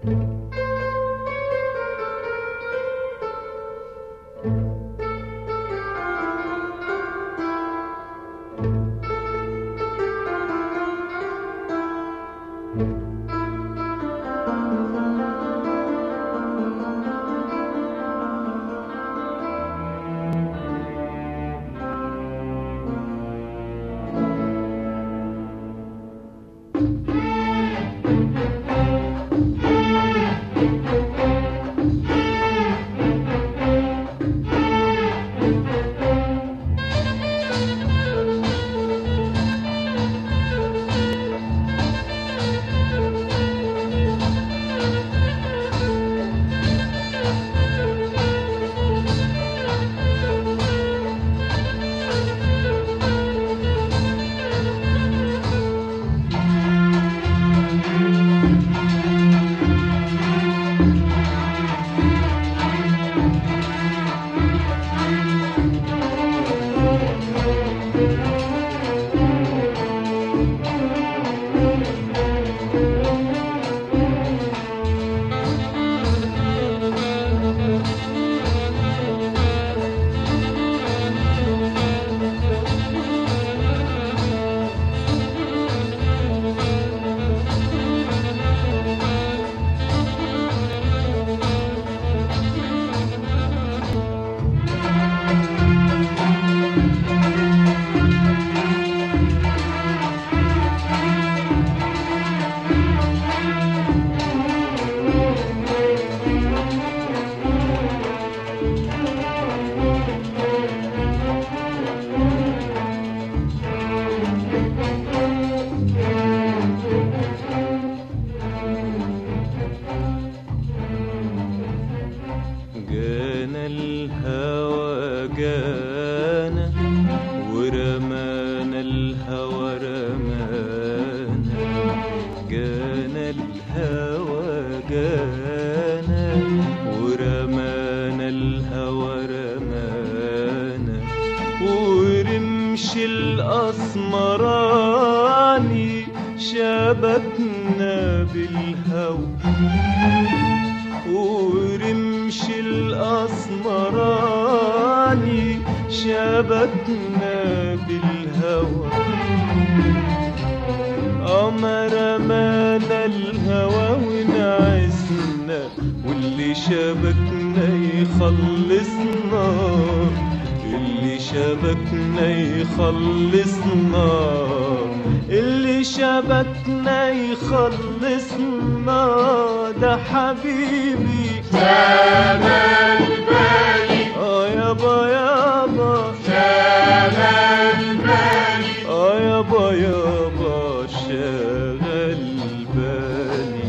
الأسمراني شبكنا بالهوى، ورمش الأسمراني شبكنا بالهوى، رمانا الهوى ونعسنا، واللي شبكنا يخلصنا، اللي شبكنا يخلصنا، اللي شبكنا يخلصنا، ده حبيبي شغل بالي يابا يابا، شغل بالي يابا يابا شغل بالي.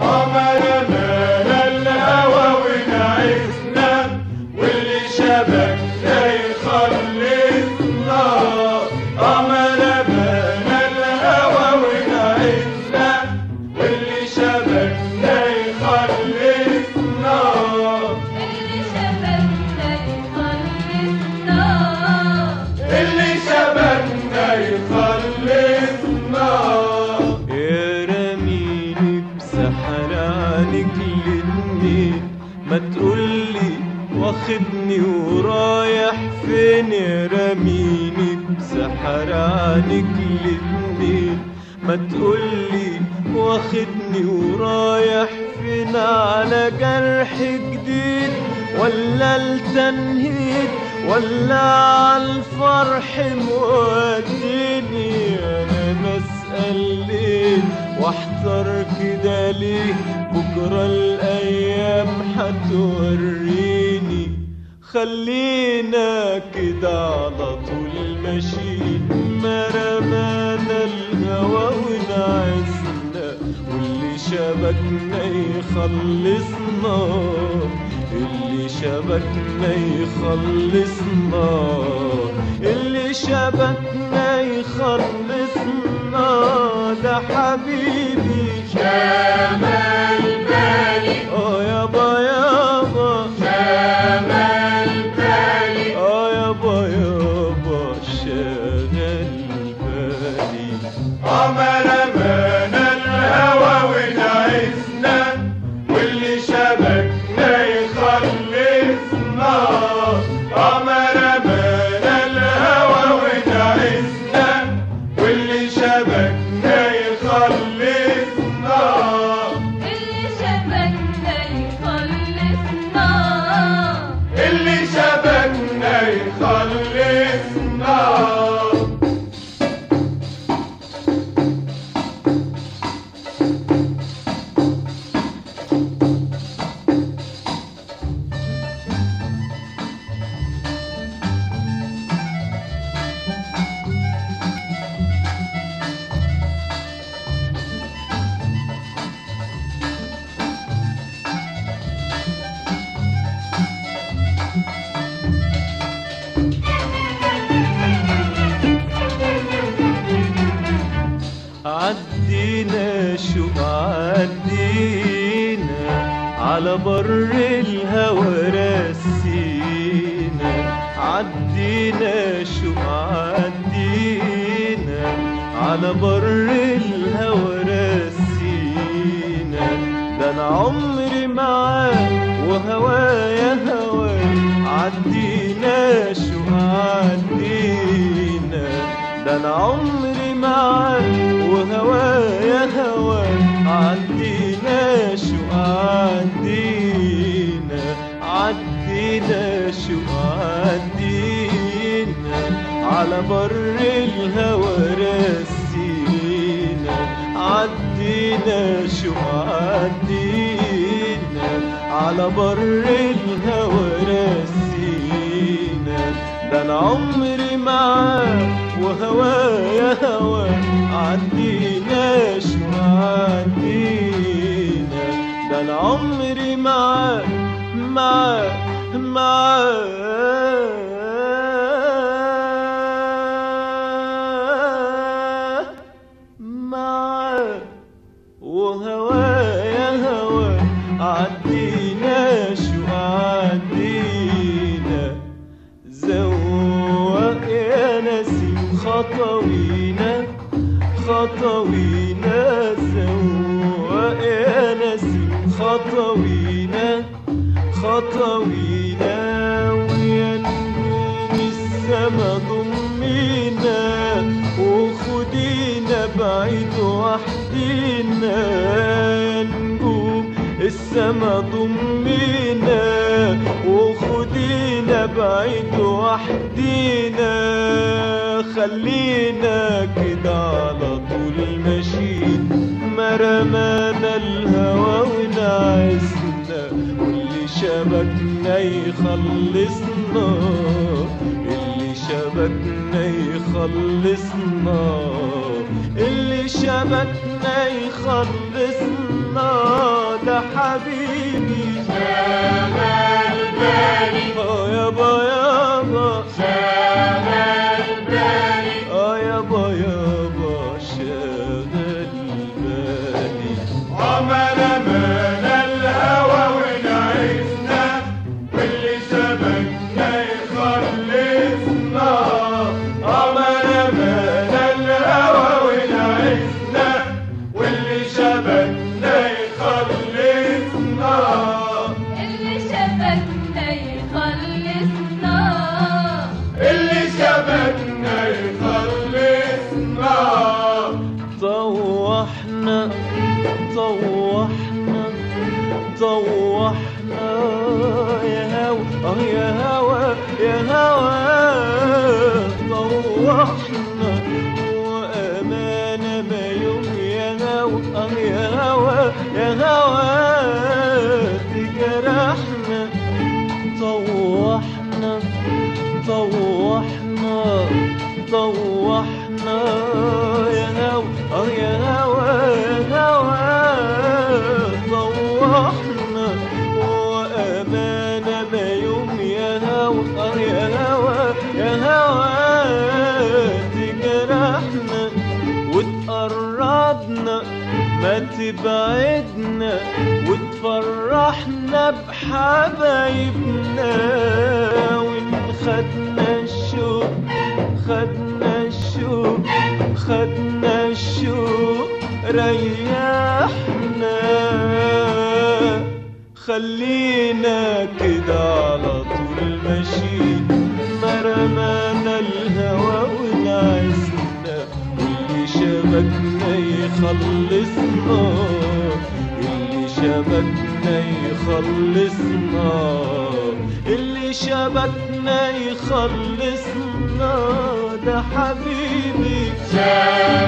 رمانا الهوى ونعسنا، واللي شبكنا يخلصنا، رمانا الهوى ونعسنا، واللي شبكنا يخلصنا، اللي شبكنا يخلصنا، اللي شبكنا يخلصنا. يا رميني بسحر عنك الاتنين، ما تقولي واخدني ورايح فين، يا رميني بسحر عنك الاتنين، ما تقولي واخدني ورايح فين، على جرح جديد ولا التنهيد ولا عالفرح موديني، انا بسأل ليه واحتار كده ليه، بكرة الايام هتوريني، خلينا كده على طول ماشيين، ما رمانا الهوى ونعسنا، واللي شبكنا يخلصنا، اللي شبكنا يخلصنا، اللي شبكنا يخلصنا، ده حبيبي شمال بالي يابا يابا، شمال بالي يابا يابا شغل بالي. رمانا الهوى ونعسنا، واللي شبكنا يخلصنا اللي شبكنا يخلصنا اللي شبكنا يخلصنا عدينا شو عدينا على بر الهوى رسينا عدينا شو عدينا على بر الهوى رسينا ده انا عمري معاك وهوايا هواك عدينا شو عدينا ده انا عمري معاك وهوايا هواك عدينا شو عدينا عدينا شو عدينا على بر الهوى رسينا عدينا شو عدينا على بر الهوى رسينا ده انا عمري معاك وهوايا هواك عدينا شو عدينا ده انا عمري معاك معاك وهوايا هواك عدينا شو عدينا زوق يا نسيم خطوينا خطوينا زوق يا نسيم خطوينا خطوينا ويا نجوم السما ضمينا وخدينا بعيد وحدينا يا نجوم السما ضمينا وخدينا بعيد وحدينا خلينا كده على طول ماشيين ما رمانا الهوى ونعسنا واللي شبكنا يخلصنا اللي شبكنا يخلصنا اللي شبكنا يخلصنا ده حبيبي شغل بالي يابا يابا شغل بالي يابا يابا شغل بالي عمل مانا الهوى ونعسنا واللي شبكنا يخلصنا عمل مانا الهوى ونعسنا واللي شبكنا يخلصنا اللي شبكنا يخلصنا اللي شبكنا يخلصنا طوحنا طوحنا طوحنا يا هوا يا هوا يا هوا طوحنا وأمانة ما يوم يا هوا يا هوا يا هوا تجرحنا طوحنا طوحنا طوحنا يا هوا يا هوا يا هوا طوحنا وأمانة ما يوم يا هوا يا هوا يا هوا تجرحنا وتقربنا ما تبعدنا وتفرحنا بحبايبنا وإن خدنا الشوق خدنا الشوق خدنا الشوق ريحنا خلينا كده على طول ماشيين ما رمانا الهوى ونعسنا شبكنا يخلصنا، اللي شبكنا يخلصنا، اللي شبكنا يخلصنا، ده حبيبي شبكنا